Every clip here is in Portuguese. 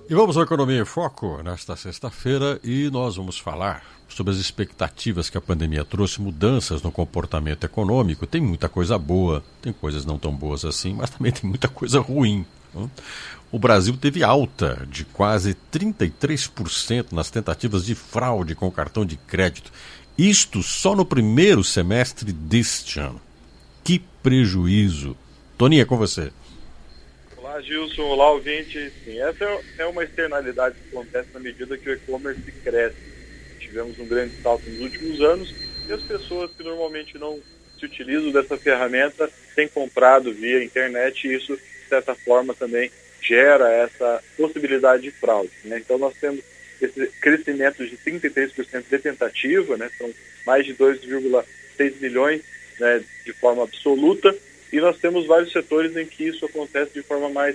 E vamos ao Economia em Foco nesta sexta-feira e nós vamos falar sobre as expectativas que a pandemia trouxe, mudanças no comportamento econômico. Tem muita coisa boa, tem coisas não tão boas assim, mas também tem muita coisa ruim. O Brasil teve alta de quase 33% nas tentativas de fraude com o cartão de crédito. Isto só no primeiro semestre deste ano. Que prejuízo. Toninha, com você. Olá, Gilson. Olá, ouvinte. Sim, essa é uma externalidade que acontece na medida que o e-commerce cresce. Tivemos um grande salto nos últimos anos e as pessoas que normalmente não se utilizam dessa ferramenta têm comprado via internet e isso, de certa forma, também gera essa possibilidade de fraude, né? Então, nós temos esse crescimento de 33% de tentativa, né? São mais de 2,6 milhões, né, de forma absoluta. E nós temos vários setores em que isso acontece de forma mais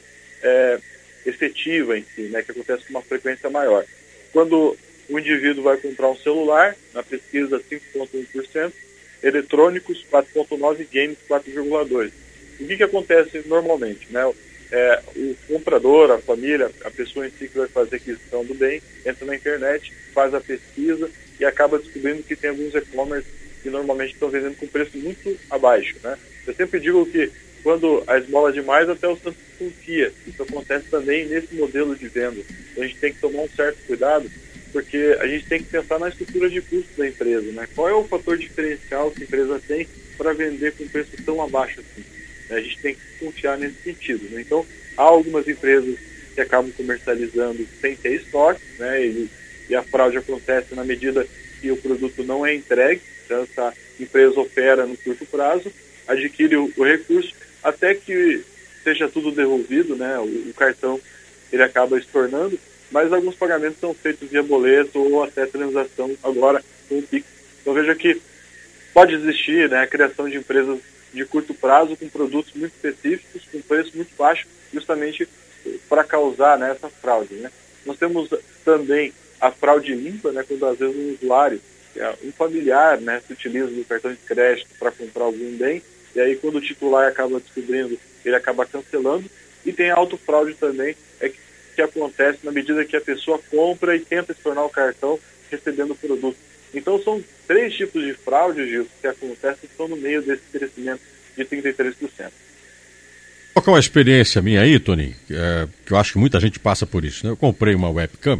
efetiva em si, né, que acontece com uma frequência maior. Quando o indivíduo vai comprar um celular, na pesquisa 5,1%, eletrônicos 4,9%, games 4,2%. O que acontece normalmente? Né? O comprador, a família, a pessoa em si que vai fazer a aquisição do bem, entra na internet, faz a pesquisa e acaba descobrindo que tem alguns e-commerce que normalmente estão vendendo com preço muito abaixo, né? Eu sempre digo que quando a esmola demais, até o santo confia. Isso acontece também nesse modelo de venda. Então a gente tem que tomar um certo cuidado, porque a gente tem que pensar na estrutura de custo da empresa, né? Qual é o fator diferencial que a empresa tem para vender com preço tão abaixo assim? A gente tem que confiar nesse sentido, né? Então, há algumas empresas que acabam comercializando sem ter estoque, né? E a fraude acontece na medida que o produto não é entregue. Então, essa empresa opera no curto prazo, adquire o recurso, até que seja tudo devolvido, né? O cartão ele acaba estornando, mas alguns pagamentos são feitos via boleto ou até transação agora com o Pix. Então veja que pode existir, né, a criação de empresas de curto prazo com produtos muito específicos, com preço muito baixo, justamente para causar, né, essa fraude, né? Nós temos também a fraude limpa, né, quando às vezes um usuário, um familiar, né, se utiliza do cartão de crédito para comprar algum bem, e aí quando o titular acaba descobrindo, ele acaba cancelando. E tem a autofraude também, que acontece na medida que a pessoa compra e tenta estornar o cartão recebendo o produto. Então são 3 tipos de fraude, Gil, que acontecem e estão no meio desse crescimento de 33%. Qual é uma experiência minha aí, Tony, que eu acho que muita gente passa por isso, né? Eu comprei uma webcam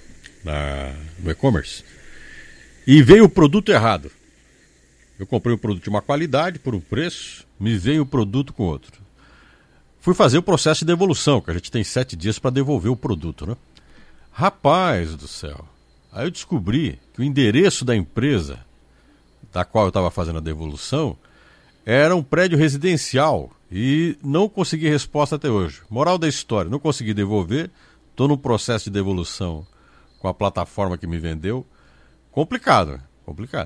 no e-commerce e veio o produto errado. Eu comprei um produto de uma qualidade por um preço, me veio o produto com outro. Fui fazer o processo de devolução, que a gente tem 7 dias para devolver o produto, né? Rapaz do céu, aí eu descobri que o endereço da empresa da qual eu estava fazendo a devolução era um prédio residencial e não consegui resposta até hoje. Moral da história, não consegui devolver, estou no processo de devolução com a plataforma que me vendeu. Complicado, né? Complicado.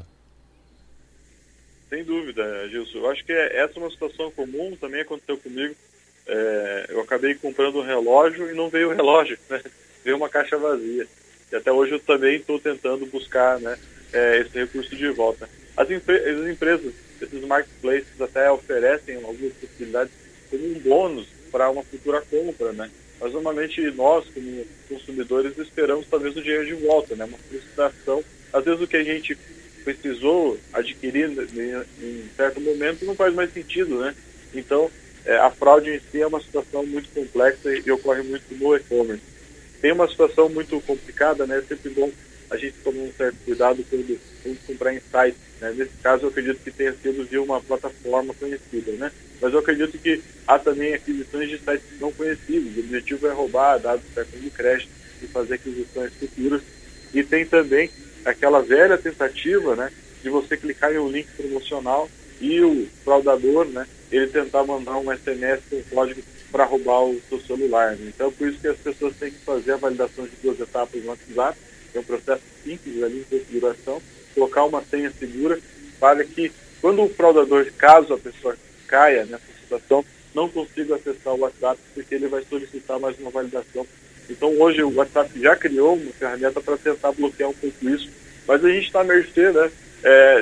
Sem dúvida, Gilson. Eu acho que essa é uma situação comum, também aconteceu comigo. Eu acabei comprando um relógio e não veio o relógio, né? Veio uma caixa vazia. E até hoje eu também estou tentando buscar, né, esse recurso de volta. As empresas, esses marketplaces até oferecem algumas possibilidades como um bônus para uma futura compra, né? Mas normalmente nós, como consumidores, esperamos talvez o dinheiro de volta, né? Uma frustração. Às vezes o que a gente precisou adquirir em certo momento não faz mais sentido, né? Então, a fraude em si é uma situação muito complexa e ocorre muito no e-commerce. Tem uma situação muito complicada, né? É sempre bom a gente tomar um certo cuidado quando vamos comprar em sites, né? Nesse caso, eu acredito que tenha sido via uma plataforma conhecida, né? Mas eu acredito que há também aquisições de sites não conhecidos. O objetivo é roubar dados do cartão de crédito e fazer aquisições futuras. E tem também aquela velha tentativa, né, de você clicar em um link promocional e o fraudador, né, ele tentar mandar um SMS com código para roubar o seu celular, né? Então, por isso que as pessoas têm que fazer a validação de 2 etapas no WhatsApp, é um processo simples ali de configuração, colocar uma senha segura para que, quando o fraudador, caso a pessoa caia nessa situação, não consiga acessar o WhatsApp, porque ele vai solicitar mais uma validação. Então, hoje o WhatsApp já criou uma ferramenta para tentar bloquear um pouco isso, mas a gente está à mercê, né,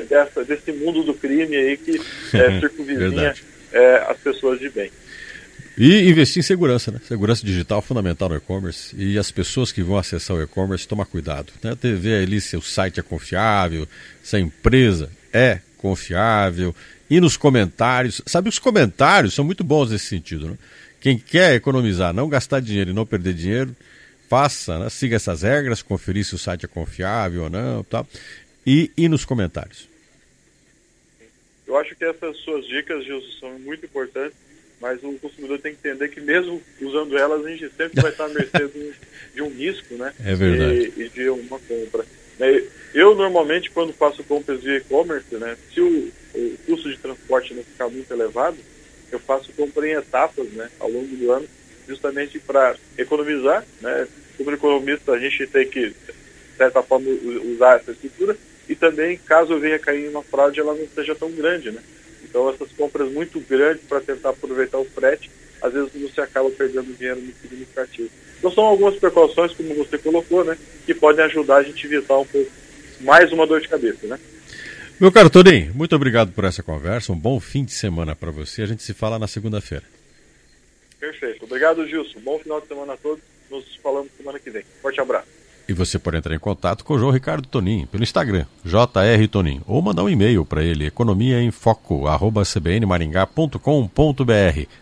desse mundo do crime aí que circunvizinha as pessoas de bem. E investir em segurança, né? Segurança digital fundamental no e-commerce. E as pessoas que vão acessar o e-commerce, tomar cuidado, né? Ver ali se o site é confiável, se a empresa é confiável. E nos comentários, sabe, os comentários são muito bons nesse sentido, né? Quem quer economizar, não gastar dinheiro e não perder dinheiro, faça, né? Siga essas regras, conferir se o site é confiável ou não, tá? E nos comentários. Eu acho que essas suas dicas, Gilson, são muito importantes, mas o consumidor tem que entender que mesmo usando elas, a gente sempre vai estar à mercê de um risco, né? É verdade. E de uma compra. Eu, normalmente, quando faço compras de e-commerce, né, se o custo de transporte não ficar muito elevado, eu faço compra em etapas, né, ao longo do ano, justamente para economizar, né? Como economista, a gente tem que, de certa forma, usar essa estrutura, e também, caso venha cair em uma fraude, ela não seja tão grande, né? Então, essas compras muito grandes para tentar aproveitar o frete, às vezes você acaba perdendo dinheiro muito significativo. Então, são algumas precauções, como você colocou, né, que podem ajudar a gente a evitar um pouco mais uma dor de cabeça, né? Meu caro Toninho, muito obrigado por essa conversa, um bom fim de semana para você, a gente se fala na segunda-feira. Perfeito. Obrigado, Gilson. Bom final de semana a todos, nos falamos semana que vem. Forte abraço. E você pode entrar em contato com o João Ricardo Toninho pelo Instagram, JR Toninho, ou mandar um e-mail para ele, economiaemfoco@cbnmaringá.com.br.